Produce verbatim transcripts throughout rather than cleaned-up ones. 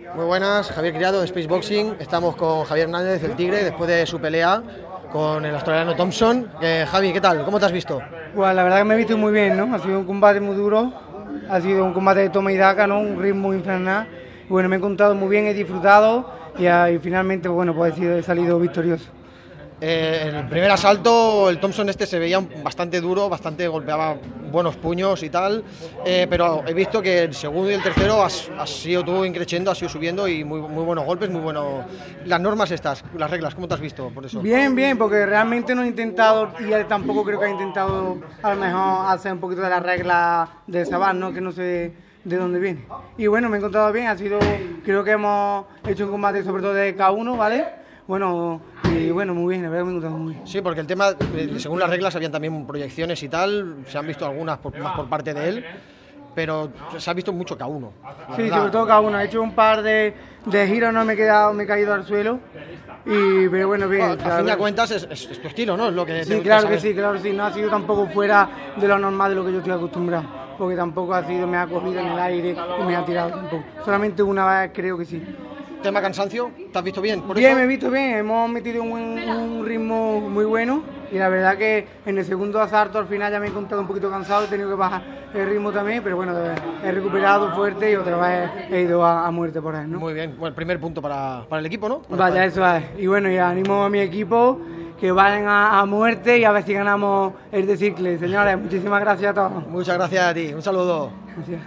Muy buenas, Javier Criado de Space Boxing. Estamos con Javier Hernández, el Tigre, después de su pelea con el australiano Thompson. Eh, Javi, ¿qué tal? ¿Cómo te has visto? Pues la verdad que me he visto muy bien, ¿no? Ha sido un combate muy duro, ha sido un combate de toma y daca, ¿no? Un ritmo infernal. Bueno, me he encontrado muy bien, he disfrutado y, y finalmente, bueno, pues he salido victorioso. Eh, en el primer asalto el Thompson este se veía bastante duro, bastante golpeaba buenos puños y tal, eh, pero he visto que el segundo y el tercero has, has sido tú increciendo, has ido subiendo y muy, muy buenos golpes, muy buenos. Las normas estas, las reglas, ¿cómo te has visto por eso? Bien, bien, porque realmente no he intentado, y él tampoco creo que ha intentado a lo mejor hacer un poquito de las reglas de Sabat, ¿no? Que no sé de dónde viene. Y bueno, me he encontrado bien, ha sido, creo que hemos hecho un combate sobre todo de K uno, ¿vale? Bueno, y bueno, muy bien, la verdad que me he encontrado muy bien. Sí, porque el tema, según las reglas, habían también proyecciones y tal, se han visto algunas por, más por parte de él, pero se ha visto mucho K uno. Sí, verdad. Sobre todo K uno, he hecho un par de, de giros, no me he quedado, me he caído al suelo, y pero bueno, bien. Bueno, a fin de cuentas es, es, es tu estilo, ¿no? Es lo que sí, claro que sí, claro que sí, no ha sido tampoco fuera de lo normal de lo que yo estoy acostumbrado, porque tampoco ha sido, me ha cogido en el aire y me ha tirado tampoco, solamente una vez creo que sí. ¿Tema cansancio? ¿Te has visto bien? ¿Por bien, eso? me he visto bien, hemos metido un, un ritmo muy bueno y la verdad que en el segundo asalto al final ya me he encontrado un poquito cansado, he tenido que bajar el ritmo también, pero bueno, he recuperado fuerte y otra vez he ido a, a muerte por ahí, ¿no? Muy bien, bueno, el primer punto para, para el equipo, ¿no? Para Vaya, eso es. Y bueno, y animo a mi equipo que vayan a, a muerte y a ver si ganamos el de Cicle. Señores, muchísimas gracias a todos. Muchas gracias a ti, un saludo. Gracias.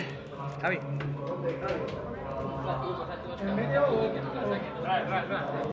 Javi.